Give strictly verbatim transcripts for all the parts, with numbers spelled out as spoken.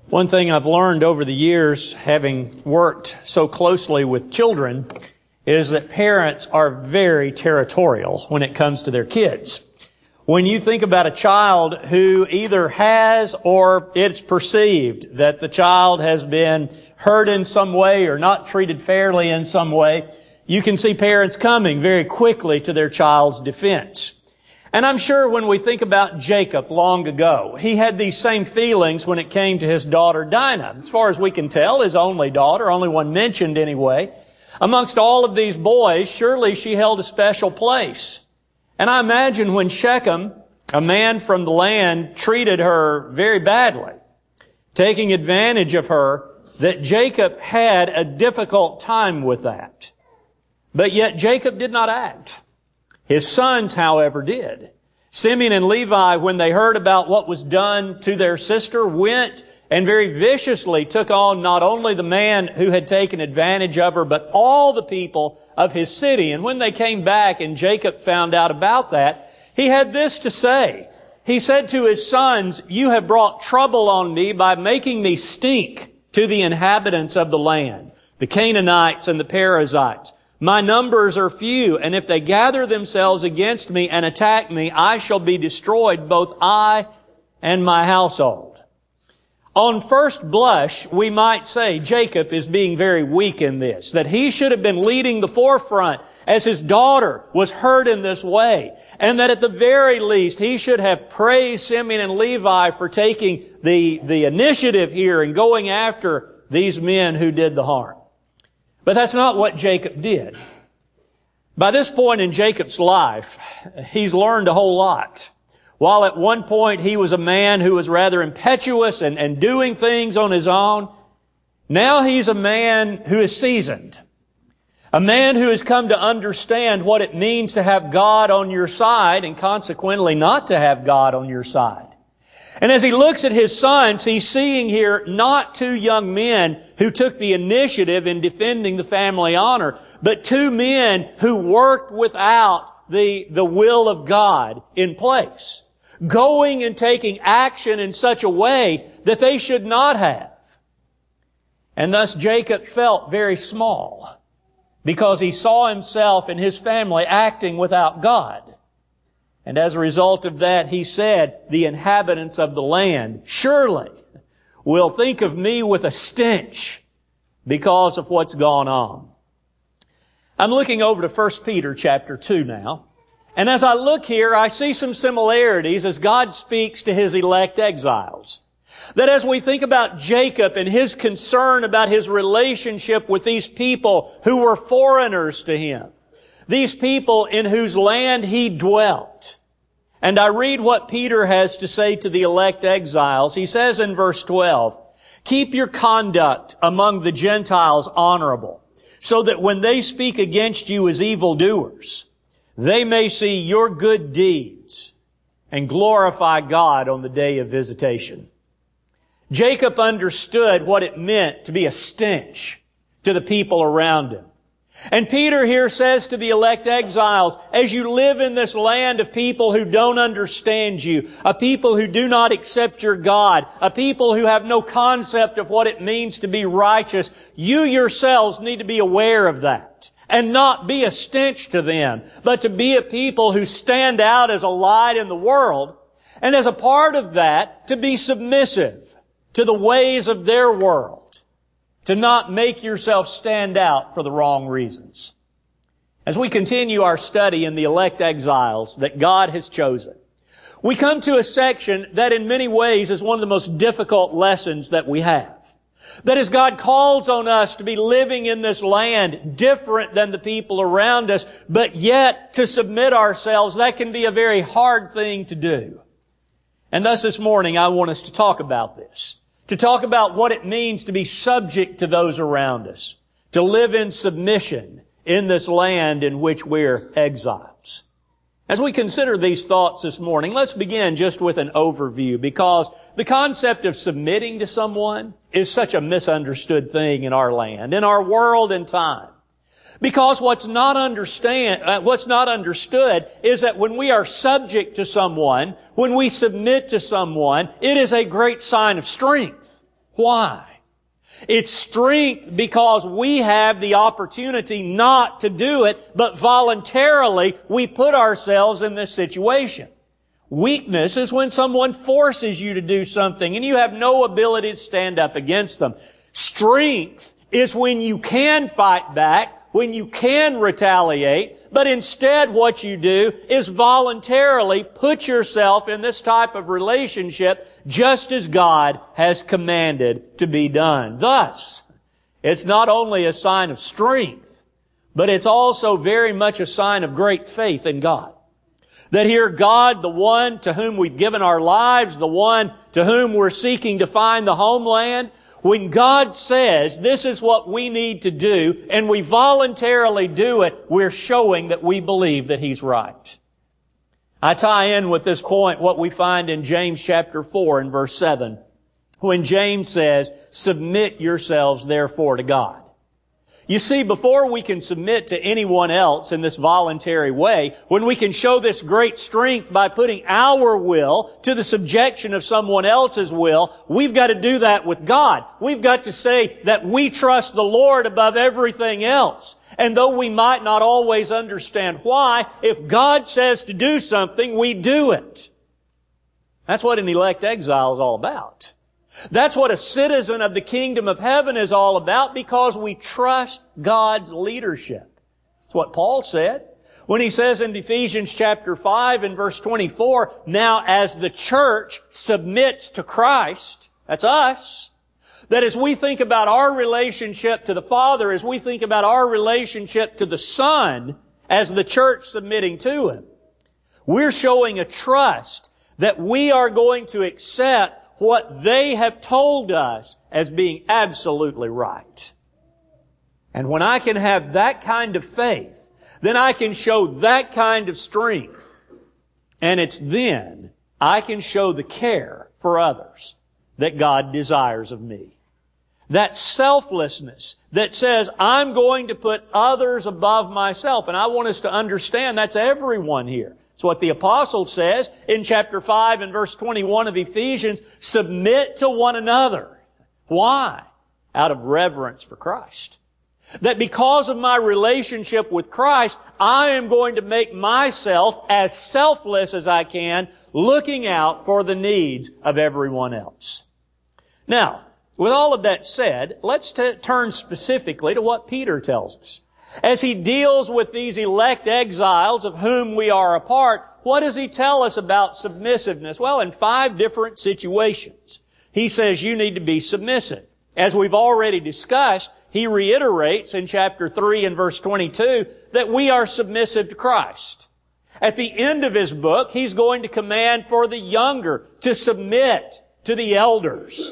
One thing I've learned over the years, having worked so closely with children, is that parents are very territorial when it comes to their kids. When you think about a child who either has or it's perceived that the child has been hurt in some way or not treated fairly in some way, you can see parents coming very quickly to their child's defense. And I'm sure when we think about Jacob long ago, he had these same feelings when it came to his daughter Dinah. As far as we can tell, his only daughter, only one mentioned anyway. Amongst all of these boys, surely she held a special place. And I imagine when Shechem, a man from the land, treated her very badly, taking advantage of her, that Jacob had a difficult time with that. But yet Jacob did not act. His sons, however, did. Simeon and Levi, when they heard about what was done to their sister, went and very viciously took on not only the man who had taken advantage of her, but all the people of his city. And when they came back and Jacob found out about that, he had this to say. He said to his sons, "You have brought trouble on me by making me stink to the inhabitants of the land, the Canaanites and the Perizzites. My numbers are few, and if they gather themselves against me and attack me, I shall be destroyed, both I and my household." On first blush, we might say Jacob is being very weak in this, that he should have been leading the forefront as his daughter was hurt in this way, and that at the very least he should have praised Simeon and Levi for taking the, the initiative here and going after these men who did the harm. But that's not what Jacob did. By this point in Jacob's life, he's learned a whole lot. While at one point he was a man who was rather impetuous and, and doing things on his own, now he's a man who is seasoned. A man who has come to understand what it means to have God on your side and consequently not to have God on your side. And as he looks at his sons, he's seeing here not two young men who took the initiative in defending the family honor, but two men who worked without the, the will of God in place, going and taking action in such a way that they should not have. And thus Jacob felt very small because he saw himself and his family acting without God. And as a result of that, he said, the inhabitants of the land surely will think of me with a stench because of what's gone on. I'm looking over to First Peter chapter two now. And as I look here, I see some similarities as God speaks to His elect exiles. That as we think about Jacob and his concern about his relationship with these people who were foreigners to him, these people in whose land he dwelt. And I read what Peter has to say to the elect exiles. He says in verse twelve, "Keep your conduct among the Gentiles honorable, so that when they speak against you as evildoers, they may see your good deeds and glorify God on the day of visitation." Jacob understood what it meant to be a stench to the people around him. And Peter here says to the elect exiles, as you live in this land of people who don't understand you, a people who do not accept your God, a people who have no concept of what it means to be righteous, you yourselves need to be aware of that and not be a stench to them, but to be a people who stand out as a light in the world, and as a part of that, to be submissive to the ways of their world. To not make yourself stand out for the wrong reasons. As we continue our study in the elect exiles that God has chosen, we come to a section that in many ways is one of the most difficult lessons that we have. That as God calls on us to be living in this land different than the people around us, but yet to submit ourselves, that can be a very hard thing to do. And thus this morning I want us to talk about this. To talk about what it means to be subject to those around us, to live in submission in this land in which we're exiles. As we consider these thoughts this morning, let's begin just with an overview, because the concept of submitting to someone is such a misunderstood thing in our land, in our world and time. Because what's not understand, uh, what's not understood is that when we are subject to someone, when we submit to someone, it is a great sign of strength. Why? It's strength because we have the opportunity not to do it, but voluntarily we put ourselves in this situation. Weakness is when someone forces you to do something and you have no ability to stand up against them. Strength is when you can fight back, when you can retaliate, but instead what you do is voluntarily put yourself in this type of relationship just as God has commanded to be done. Thus, it's not only a sign of strength, but it's also very much a sign of great faith in God. That here God, the one to whom we've given our lives, the one to whom we're seeking to find the homeland, when God says this is what we need to do and we voluntarily do it, we're showing that we believe that He's right. I tie in with this point what we find in James chapter four and verse seven, when James says, "Submit yourselves therefore to God." You see, before we can submit to anyone else in this voluntary way, when we can show this great strength by putting our will to the subjection of someone else's will, we've got to do that with God. We've got to say that we trust the Lord above everything else. And though we might not always understand why, if God says to do something, we do it. That's what an elect exile is all about. That's what a citizen of the kingdom of heaven is all about, because we trust God's leadership. That's what Paul said when he says in Ephesians chapter five and verse twenty-four, "Now as the church submits to Christ," that's us, that as we think about our relationship to the Father, as we think about our relationship to the Son, as the church submitting to Him, we're showing a trust that we are going to accept what they have told us as being absolutely right. And when I can have that kind of faith, then I can show that kind of strength. And it's then I can show the care for others that God desires of me. That selflessness that says, I'm going to put others above myself. And I want us to understand that's everyone here. It's what the apostle says in chapter five and verse twenty-one of Ephesians, submit to one another. Why? Out of reverence for Christ. That because of my relationship with Christ, I am going to make myself as selfless as I can, looking out for the needs of everyone else. Now, with all of that said, let's t- turn specifically to what Peter tells us. As he deals with these elect exiles of whom we are a part, what does he tell us about submissiveness? Well, in five different situations, he says you need to be submissive. As we've already discussed, he reiterates in chapter three and verse twenty-two that we are submissive to Christ. At the end of his book, he's going to command for the younger to submit to the elders.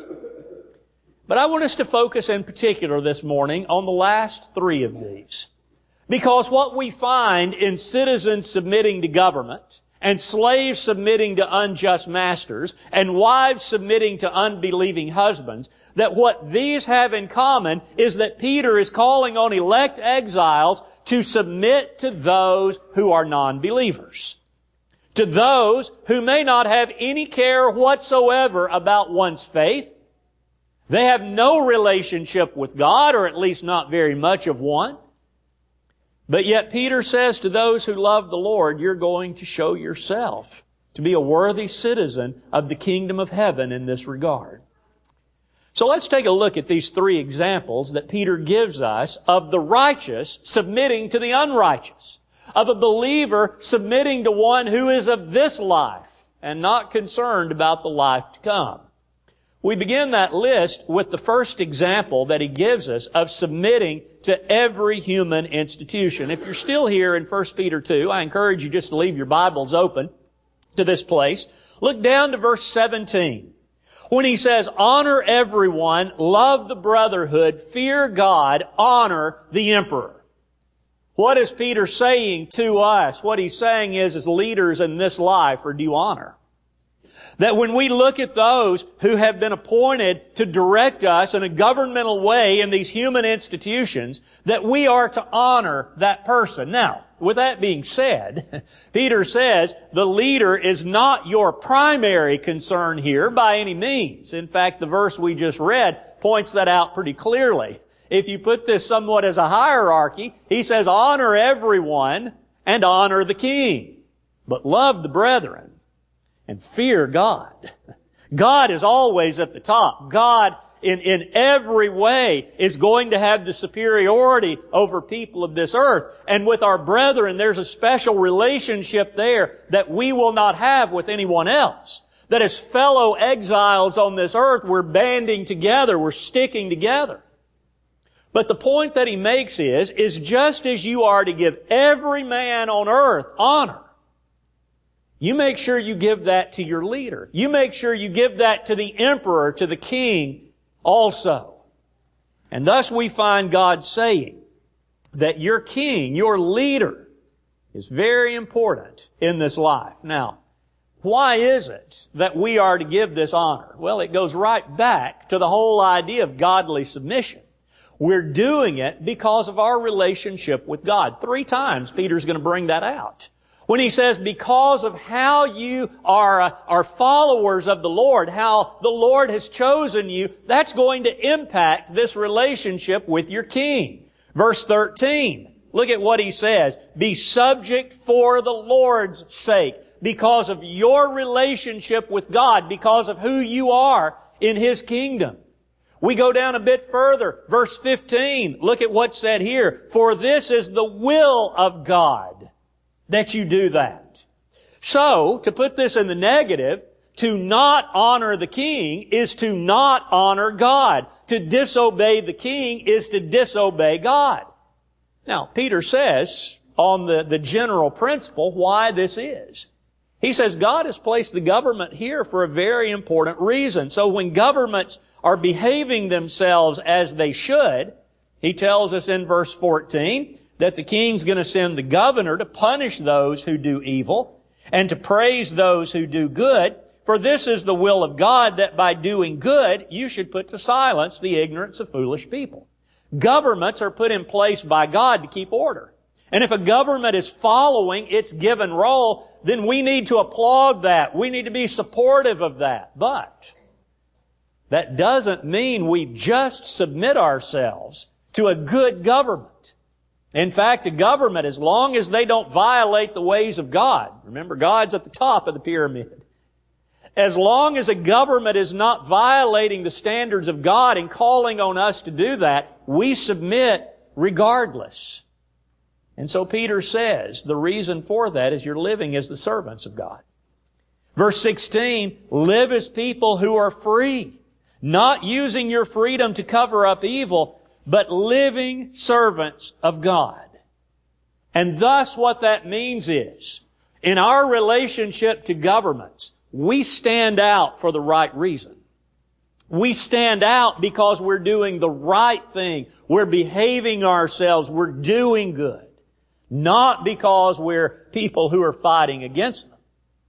But I want us to focus in particular this morning on the last three of these. Because what we find in citizens submitting to government, and slaves submitting to unjust masters, and wives submitting to unbelieving husbands, that what these have in common is that Peter is calling on elect exiles to submit to those who are non-believers. To those who may not have any care whatsoever about one's faith. They have no relationship with God, or at least not very much of one. But yet Peter says to those who love the Lord, you're going to show yourself to be a worthy citizen of the kingdom of heaven in this regard. So let's take a look at these three examples that Peter gives us of the righteous submitting to the unrighteous, of a believer submitting to one who is of this life and not concerned about the life to come. We begin that list with the first example that he gives us of submitting to every human institution. If you're still here in First Peter two, I encourage you just to leave your Bibles open to this place. Look down to verse seventeen. When he says, honor everyone, love the brotherhood, fear God, honor the emperor. What is Peter saying to us? What he's saying is, as leaders in this life, are due honor. That when we look at those who have been appointed to direct us in a governmental way in these human institutions, that we are to honor that person. Now, with that being said, Peter says the leader is not your primary concern here by any means. In fact, the verse we just read points that out pretty clearly. If you put this somewhat as a hierarchy, he says, honor everyone and honor the king, but love the brethren and fear God. God is always at the top. God in, in every way is going to have the superiority over people of this earth. And with our brethren, there's a special relationship there that we will not have with anyone else. That as fellow exiles on this earth, we're banding together, we're sticking together. But the point that he makes is, is just as you are to give every man on earth honor, you make sure you give that to your leader. You make sure you give that to the emperor, to the king also. And thus we find God saying that your king, your leader, is very important in this life. Now, why is it that we are to give this honor? Well, it goes right back to the whole idea of godly submission. We're doing it because of our relationship with God. Three times Peter's going to bring that out. When he says, because of how you are, uh, are followers of the Lord, how the Lord has chosen you, that's going to impact this relationship with your king. Verse thirteen, look at what he says. Be subject for the Lord's sake, because of your relationship with God, because of who you are in His kingdom. We go down a bit further. Verse fifteen, look at what's said here. For this is the will of God, that you do that. So, to put this in the negative, to not honor the king is to not honor God. To disobey the king is to disobey God. Now, Peter says, on the, the general principle, why this is. He says God has placed the government here for a very important reason. So when governments are behaving themselves as they should, he tells us in verse fourteen that the king's going to send the governor to punish those who do evil and to praise those who do good. For this is the will of God, that by doing good you should put to silence the ignorance of foolish people. Governments are put in place by God to keep order. And if a government is following its given role, then we need to applaud that. We need to be supportive of that. But that doesn't mean we just submit ourselves to a good government. In fact, a government, as long as they don't violate the ways of God, remember, God's at the top of the pyramid. As long as a government is not violating the standards of God and calling on us to do that, we submit regardless. And so Peter says the reason for that is you're living as the servants of God. Verse sixteen, live as people who are free, not using your freedom to cover up evil, but living servants of God. And thus what that means is, in our relationship to governments, we stand out for the right reason. We stand out because we're doing the right thing. We're behaving ourselves. We're doing good. Not because we're people who are fighting against them.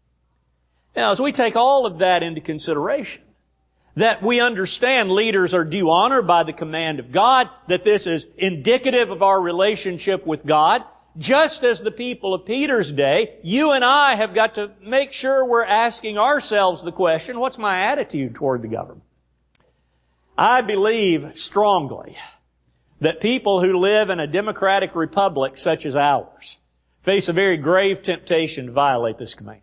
Now, as we take all of that into consideration, that we understand leaders are due honor by the command of God, that this is indicative of our relationship with God, just as the people of Peter's day, you and I have got to make sure we're asking ourselves the question, what's my attitude toward the government? I believe strongly that people who live in a democratic republic such as ours face a very grave temptation to violate this command.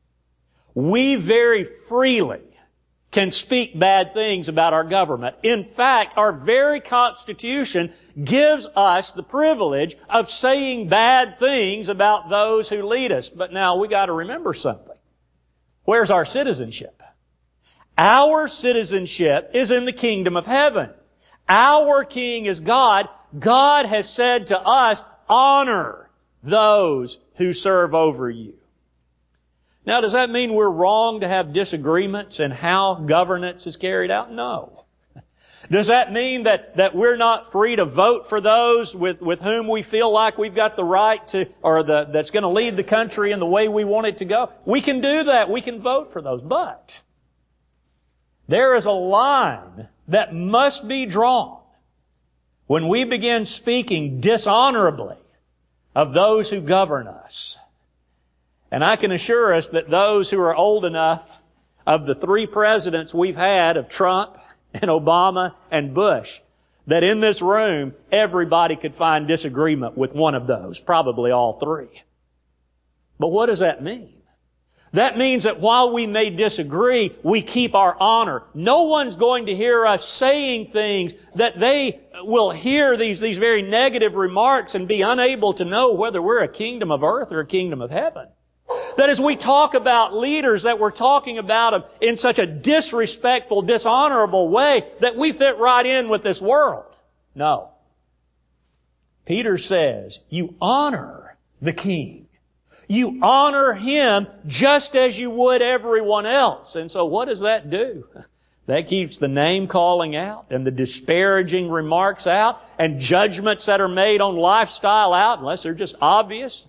We very freely can speak bad things about our government. In fact, our very Constitution gives us the privilege of saying bad things about those who lead us. But now we got to remember something. Where's our citizenship? Our citizenship is in the kingdom of heaven. Our King is God. God has said to us, honor those who serve over you. Now, does that mean we're wrong to have disagreements in how governance is carried out? No. Does that mean that, that we're not free to vote for those with, with whom we feel like we've got the right to, or the, that's going to lead the country in the way we want it to go? We can do that. We can vote for those. But there is a line that must be drawn when we begin speaking dishonorably of those who govern us. And I can assure us that those who are old enough, of the three presidents we've had, of Trump and Obama and Bush, that in this room, everybody could find disagreement with one of those, probably all three. But what does that mean? That means that while we may disagree, we keep our honor. No one's going to hear us saying things that they will hear these, these very negative remarks and be unable to know whether we're a kingdom of earth or a kingdom of heaven. That as we talk about leaders, that we're talking about them in such a disrespectful, dishonorable way that we fit right in with this world. No. Peter says, you honor the king. You honor him just as you would everyone else. And so what does that do? That keeps the name calling out and the disparaging remarks out and judgments that are made on lifestyle out, unless they're just obvious.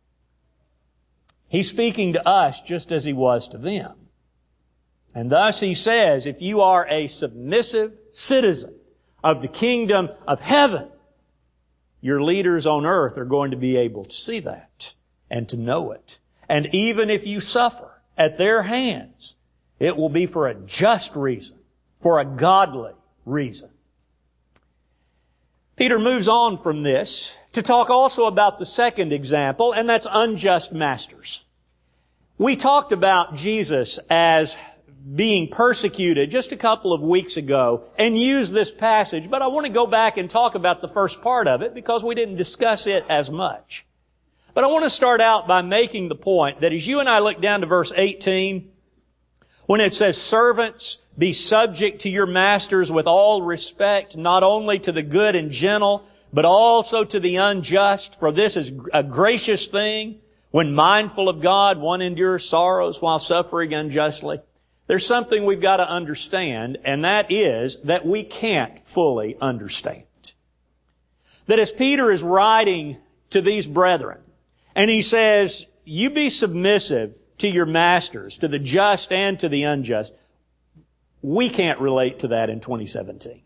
He's speaking to us just as he was to them. And thus he says, if you are a submissive citizen of the kingdom of heaven, your leaders on earth are going to be able to see that and to know it. And even if you suffer at their hands, it will be for a just reason, for a godly reason. Peter moves on from this to talk also about the second example, and that's unjust masters. We talked about Jesus as being persecuted just a couple of weeks ago and used this passage, but I want to go back and talk about the first part of it because we didn't discuss it as much. But I want to start out by making the point that as you and I look down to verse eighteen, when it says, servants, be subject to your masters with all respect, not only to the good and gentle, but also to the unjust, for this is a gracious thing. When mindful of God, one endures sorrows while suffering unjustly. There's something we've got to understand, and that is that we can't fully understand. That as Peter is writing to these brethren, and he says, you be submissive to your masters, to the just and to the unjust, we can't relate to that in twenty seventeen.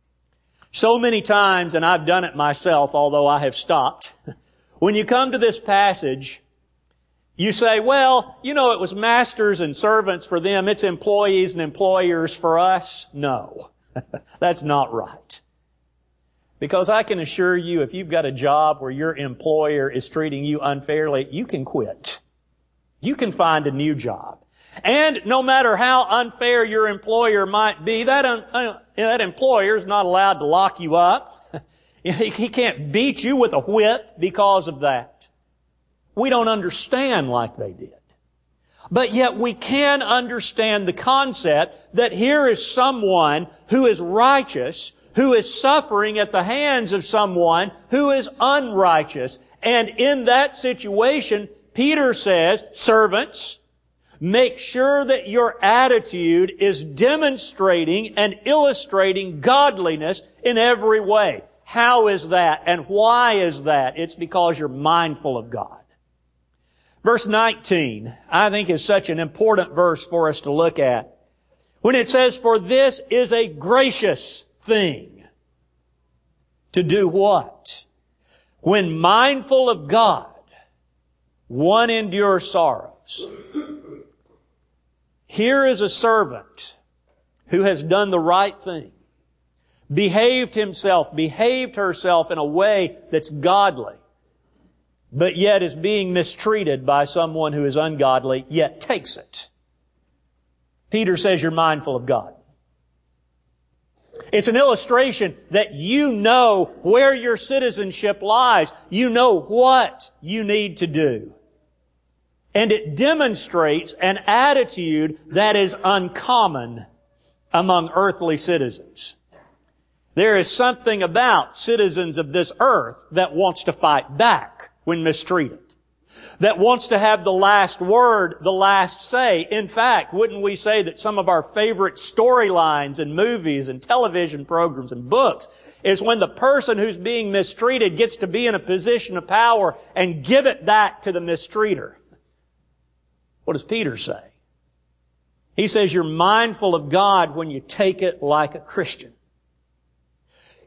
So many times, and I've done it myself, although I have stopped, when you come to this passage, you say, well, you know, it was masters and servants for them. It's employees and employers for us. No, that's not right. Because I can assure you, if you've got a job where your employer is treating you unfairly, you can quit. You can find a new job. And no matter how unfair your employer might be, that, un- that employer is not allowed to lock you up. He can't beat you with a whip because of that. We don't understand like they did. But yet we can understand the concept that here is someone who is righteous, who is suffering at the hands of someone who is unrighteous. And in that situation, Peter says, servants, make sure that your attitude is demonstrating and illustrating godliness in every way. How is that? And why is that? It's because you're mindful of God. Verse nineteen, I think, is such an important verse for us to look at. When it says, for this is a gracious thing. To do what? When mindful of God, one endures sorrows. Here is a servant who has done the right thing, behaved himself, behaved herself in a way that's godly, but yet is being mistreated by someone who is ungodly, yet takes it. Peter says you're mindful of God. It's an illustration that you know where your citizenship lies. You know what you need to do. And it demonstrates an attitude that is uncommon among earthly citizens. There is something about citizens of this earth that wants to fight back when mistreated, that wants to have the last word, the last say. In fact, wouldn't we say that some of our favorite storylines in movies and television programs and books is when the person who's being mistreated gets to be in a position of power and give it back to the mistreater? What does Peter say? He says you're mindful of God when you take it like a Christian.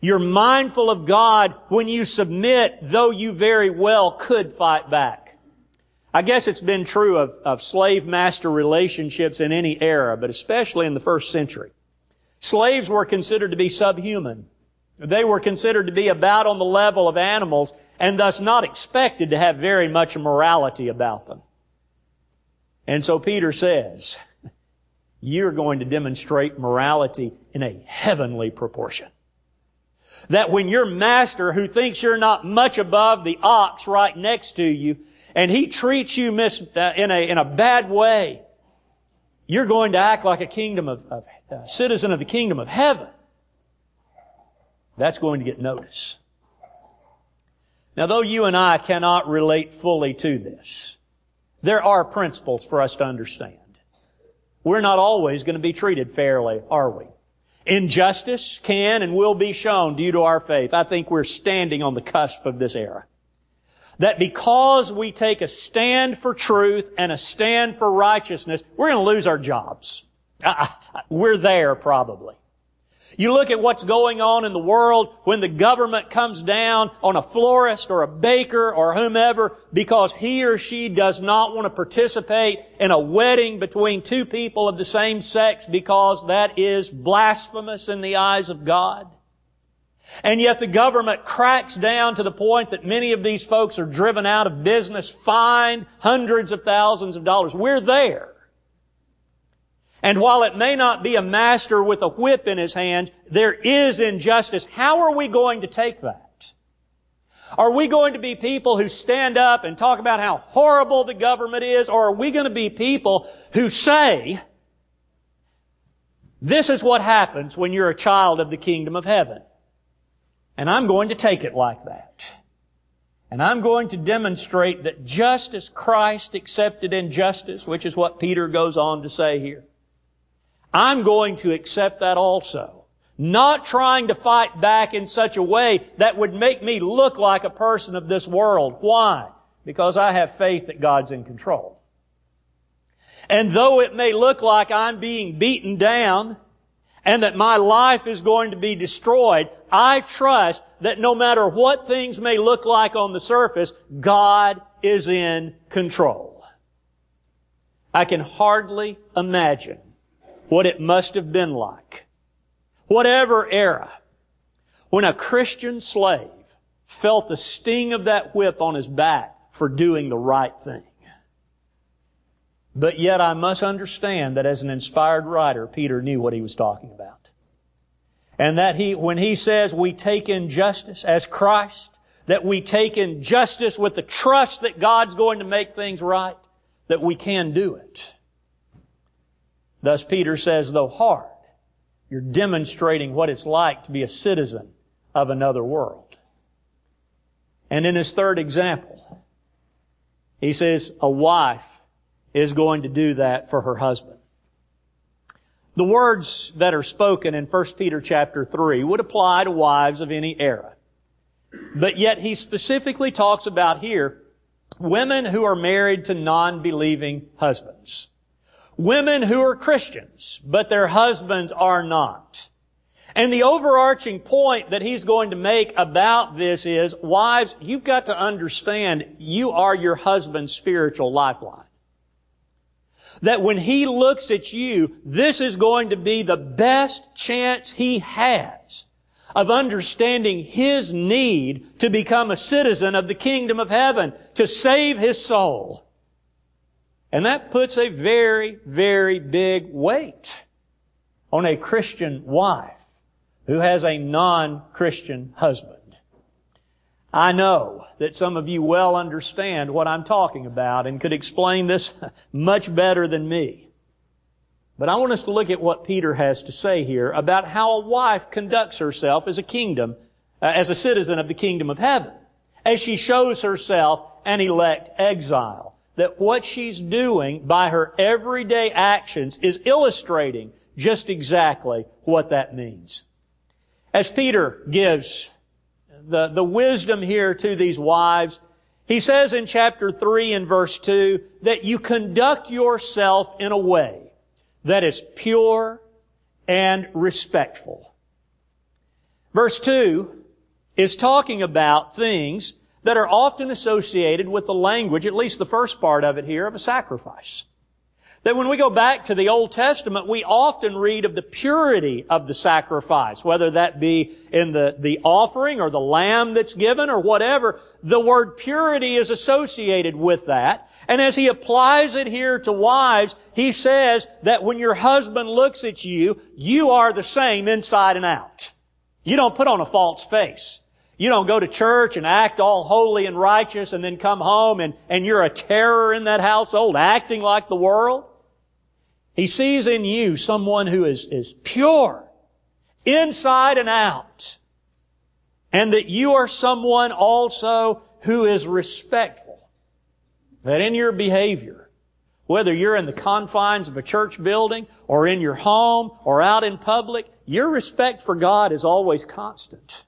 You're mindful of God when you submit, though you very well could fight back. I guess it's been true of, of slave-master relationships in any era, but especially in the first century. Slaves were considered to be subhuman. They were considered to be about on the level of animals and thus not expected to have very much morality about them. And so Peter says, you're going to demonstrate morality in a heavenly proportion. That when your master, who thinks you're not much above the ox right next to you, and he treats you mis- uh, in a in a bad way, you're going to act like a kingdom of, of uh, citizen of the kingdom of heaven. That's going to get notice. Now, though you and I cannot relate fully to this, there are principles for us to understand. We're not always going to be treated fairly, are we? Injustice can and will be shown due to our faith. I think we're standing on the cusp of this era. That because we take a stand for truth and a stand for righteousness, we're going to lose our jobs. We're there probably. You look at what's going on in the world when the government comes down on a florist or a baker or whomever because he or she does not want to participate in a wedding between two people of the same sex because that is blasphemous in the eyes of God. And yet the government cracks down to the point that many of these folks are driven out of business, fined hundreds of thousands of dollars. We're there. And while it may not be a master with a whip in his hand, there is injustice. How are we going to take that? Are we going to be people who stand up and talk about how horrible the government is? Or are we going to be people who say, this is what happens when you're a child of the kingdom of heaven? And I'm going to take it like that. And I'm going to demonstrate that just as Christ accepted injustice, which is what Peter goes on to say here, I'm going to accept that also. Not trying to fight back in such a way that would make me look like a person of this world. Why? Because I have faith that God's in control. And though it may look like I'm being beaten down and that my life is going to be destroyed, I trust that no matter what things may look like on the surface, God is in control. I can hardly imagine what it must have been like, whatever era, when a Christian slave felt the sting of that whip on his back for doing the right thing. But yet I must understand that as an inspired writer, Peter knew what he was talking about. And that he, when he says we take injustice as Christ, that we take injustice with the trust that God's going to make things right, that we can do it. Thus Peter says, though hard, you're demonstrating what it's like to be a citizen of another world. And in his third example, he says a wife is going to do that for her husband. The words that are spoken in First Peter chapter three would apply to wives of any era. But yet he specifically talks about here women who are married to non-believing husbands. Women who are Christians, but their husbands are not. And the overarching point that he's going to make about this is, wives, you've got to understand you are your husband's spiritual lifeline. That when he looks at you, this is going to be the best chance he has of understanding his need to become a citizen of the kingdom of heaven, to save his soul. And that puts a very, very big weight on a Christian wife who has a non-Christian husband. I know that some of you well understand what I'm talking about and could explain this much better than me. But I want us to look at what Peter has to say here about how a wife conducts herself as a kingdom, uh, as a citizen of the kingdom of heaven, as she shows herself an elect exile. That what she's doing by her everyday actions is illustrating just exactly what that means. As Peter gives the, the wisdom here to these wives, he says in chapter three and verse two that you conduct yourself in a way that is pure and respectful. Verse two is talking about things that are often associated with the language, at least the first part of it here, of a sacrifice. That when we go back to the Old Testament, we often read of the purity of the sacrifice, whether that be in the, the offering or the lamb that's given or whatever. The word purity is associated with that. And as he applies it here to wives, he says that when your husband looks at you, you are the same inside and out. You don't put on a false face. You don't go to church and act all holy and righteous and then come home and, and you're a terror in that household, acting like the world. He sees in you someone who is, is pure, inside and out. And that you are someone also who is respectful. That in your behavior, whether you're in the confines of a church building or in your home or out in public, your respect for God is always constant.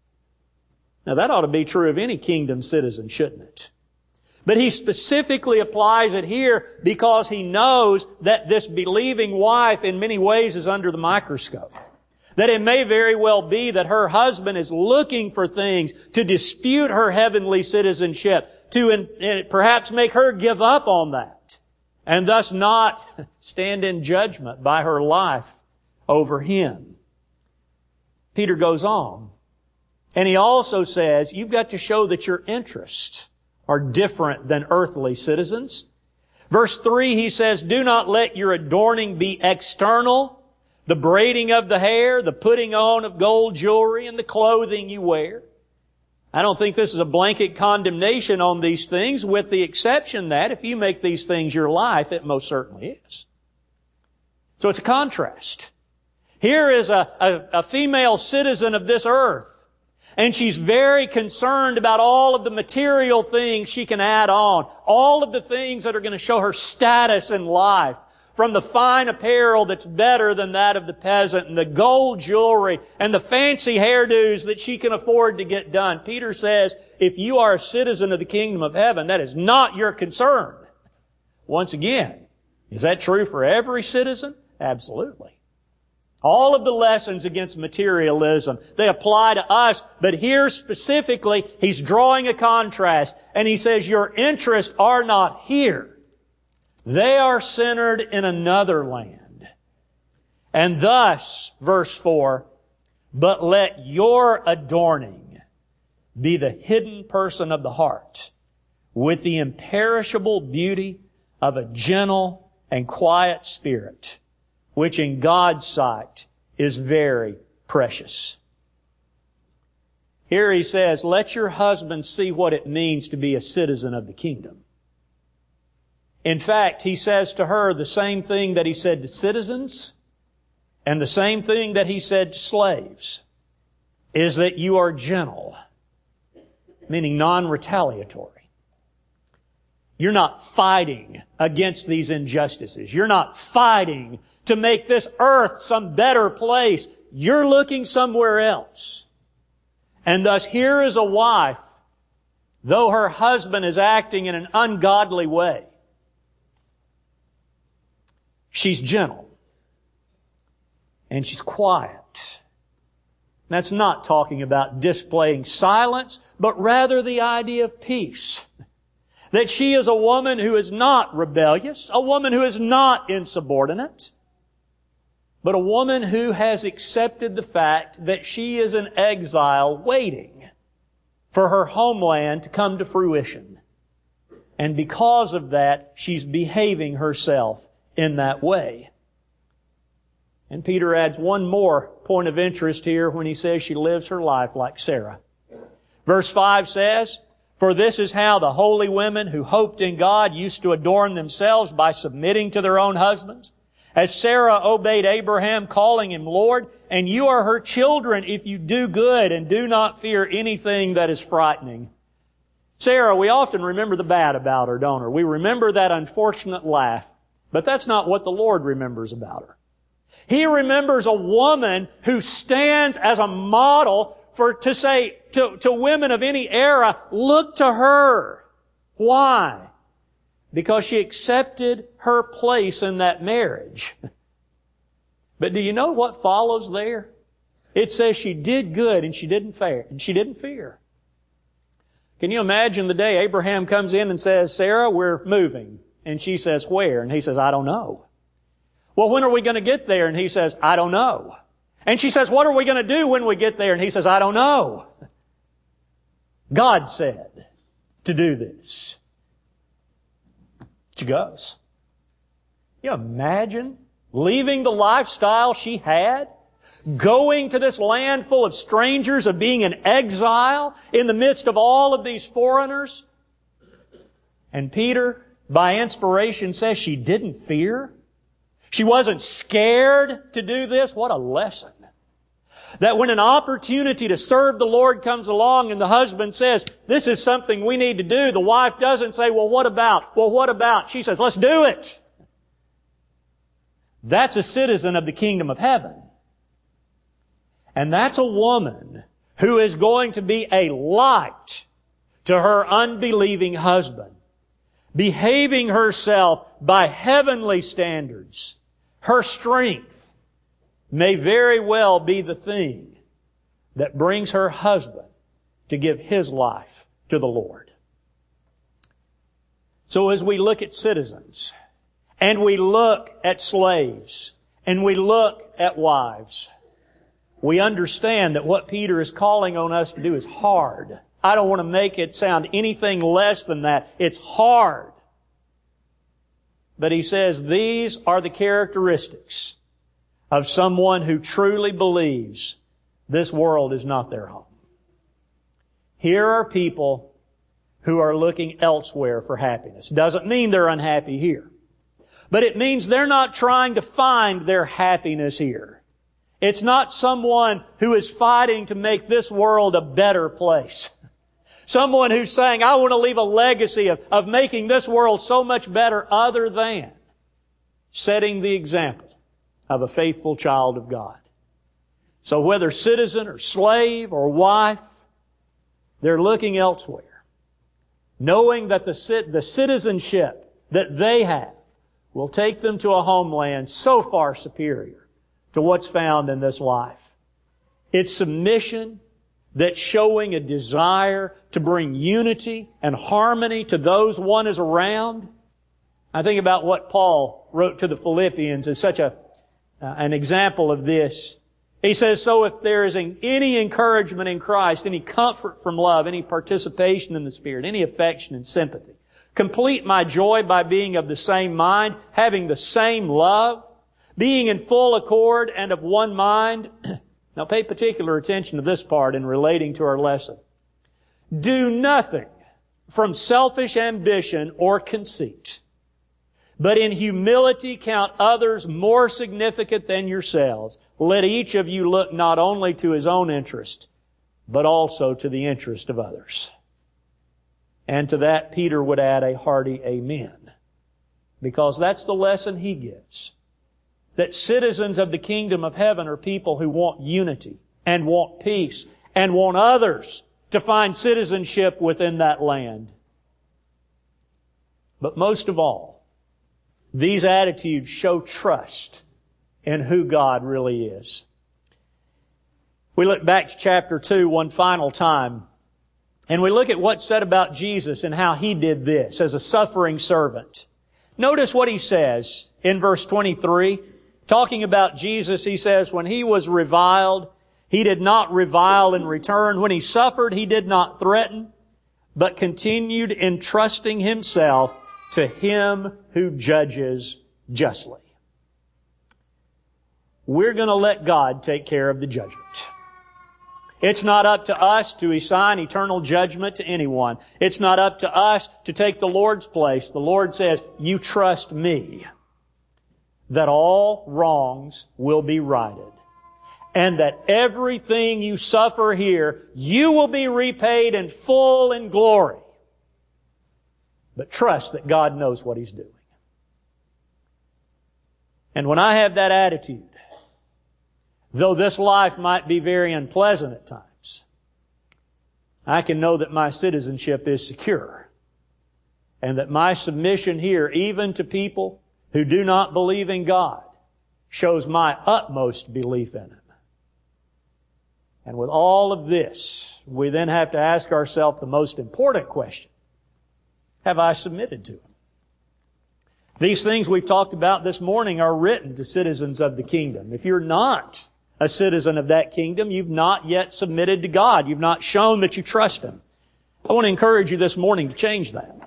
Now that ought to be true of any kingdom citizen, shouldn't it? But he specifically applies it here because he knows that this believing wife in many ways is under the microscope. That it may very well be that her husband is looking for things to dispute her heavenly citizenship, to in, perhaps make her give up on that, and thus not stand in judgment by her life over him. Peter goes on, and he also says, you've got to show that your interests are different than earthly citizens. Verse three, he says, do not let your adorning be external, the braiding of the hair, the putting on of gold jewelry, and the clothing you wear. I don't think this is a blanket condemnation on these things, with the exception that if you make these things your life, it most certainly is. So it's a contrast. Here is a, a, a female citizen of this earth. And she's very concerned about all of the material things she can add on. All of the things that are going to show her status in life. From the fine apparel that's better than that of the peasant, and the gold jewelry, and the fancy hairdos that she can afford to get done. Peter says, if you are a citizen of the kingdom of heaven, that is not your concern. Once again, is that true for every citizen? Absolutely. All of the lessons against materialism, they apply to us, but here specifically, he's drawing a contrast, and he says, your interests are not here. They are centered in another land. And thus, verse four, but let your adorning be the hidden person of the heart, with the imperishable beauty of a gentle and quiet spirit, which in God's sight is very precious. Here he says, let your husband see what it means to be a citizen of the kingdom. In fact, he says to her the same thing that he said to citizens, and the same thing that he said to slaves, is that you are gentle, meaning non-retaliatory. You're not fighting against these injustices. You're not fighting to make this earth some better place. You're looking somewhere else. And thus here is a wife, though her husband is acting in an ungodly way, she's gentle. And she's quiet. That's not talking about displaying silence, but rather the idea of peace. That she is a woman who is not rebellious, a woman who is not insubordinate, but a woman who has accepted the fact that she is an exile waiting for her homeland to come to fruition. And because of that, she's behaving herself in that way. And Peter adds one more point of interest here when he says she lives her life like Sarah. Verse five says, for this is how the holy women who hoped in God used to adorn themselves by submitting to their own husbands. As Sarah obeyed Abraham, calling him Lord, and you are her children if you do good and do not fear anything that is frightening. Sarah, we often remember the bad about her, don't we? We remember that unfortunate laugh, but that's not what the Lord remembers about her. He remembers a woman who stands as a model for to say to, to women of any era, look to her. Why? Because she accepted her place in that marriage. But do you know what follows there? It says she did good and she didn't fear. And she didn't fear. Can you imagine the day Abraham comes in and says, Sarah, we're moving. And she says, where? And he says, I don't know. Well, when are we going to get there? And he says, I don't know. And she says, what are we going to do when we get there? And he says, I don't know. God said to do this. She goes. Can you imagine leaving the lifestyle she had? Going to this land full of strangers, of being in exile in the midst of all of these foreigners. And Peter, by inspiration, says she didn't fear. She wasn't scared to do this. What a lesson. That when an opportunity to serve the Lord comes along and the husband says, this is something we need to do, the wife doesn't say, well, what about? Well, what about? She says, let's do it. That's a citizen of the kingdom of heaven. And that's a woman who is going to be a light to her unbelieving husband, behaving herself by heavenly standards. Her strength may very well be the thing that brings her husband to give his life to the Lord. So as we look at citizens, and we look at slaves, and we look at wives, we understand that what Peter is calling on us to do is hard. I don't want to make it sound anything less than that. It's hard. But he says these are the characteristics of someone who truly believes this world is not their home. Here are people who are looking elsewhere for happiness. Doesn't mean they're unhappy here. But it means they're not trying to find their happiness here. It's not someone who is fighting to make this world a better place. Someone who's saying, I want to leave a legacy of, of making this world so much better, other than setting the example of a faithful child of God. So whether citizen or slave or wife, they're looking elsewhere, knowing that the, the citizenship that they have will take them to a homeland so far superior to what's found in this life. It's submission that's showing a desire to bring unity and harmony to those one is around. I think about what Paul wrote to the Philippians as such a uh, an example of this. He says, so if there is any encouragement in Christ, any comfort from love, any participation in the Spirit, any affection and sympathy, complete my joy by being of the same mind, having the same love, being in full accord and of one mind. Now pay particular attention to this part in relating to our lesson. Do nothing from selfish ambition or conceit, but in humility count others more significant than yourselves. Let each of you look not only to his own interest, but also to the interest of others. And to that Peter would add a hearty amen, because that's the lesson he gives. That citizens of the kingdom of heaven are people who want unity and want peace and want others to find citizenship within that land. But most of all, these attitudes show trust in who God really is. We look back to chapter two one final time, and we look at what's said about Jesus and how He did this as a suffering servant. Notice what He says in verse twenty-three. Talking about Jesus, He says, when He was reviled, He did not revile in return. When He suffered, He did not threaten, but continued entrusting Himself to Him who judges justly. We're going to let God take care of the judgment. It's not up to us to assign eternal judgment to anyone. It's not up to us to take the Lord's place. The Lord says, you trust me, that all wrongs will be righted, and that everything you suffer here, you will be repaid in full in glory. But trust that God knows what He's doing. And when I have that attitude, though this life might be very unpleasant at times, I can know that my citizenship is secure, and that my submission here, even to people who do not believe in God, shows my utmost belief in Him. And with all of this, we then have to ask ourselves the most important question. Have I submitted to Him? These things we've talked about this morning are written to citizens of the kingdom. If you're not a citizen of that kingdom, you've not yet submitted to God. You've not shown that you trust Him. I want to encourage you this morning to change that.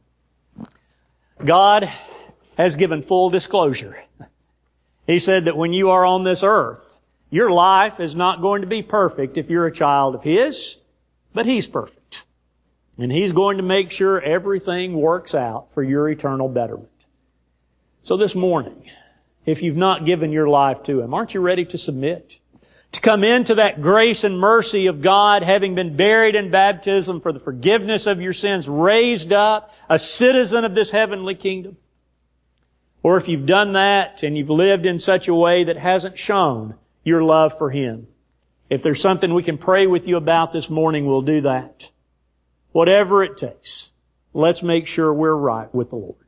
God has given full disclosure. He said that when you are on this earth, your life is not going to be perfect if you're a child of His, but He's perfect. And He's going to make sure everything works out for your eternal betterment. So this morning, if you've not given your life to Him, aren't you ready to submit? To come into that grace and mercy of God, having been buried in baptism for the forgiveness of your sins, raised up, a citizen of this heavenly kingdom? Or if you've done that and you've lived in such a way that hasn't shown your love for Him, if there's something we can pray with you about this morning, we'll do that. Whatever it takes, let's make sure we're right with the Lord.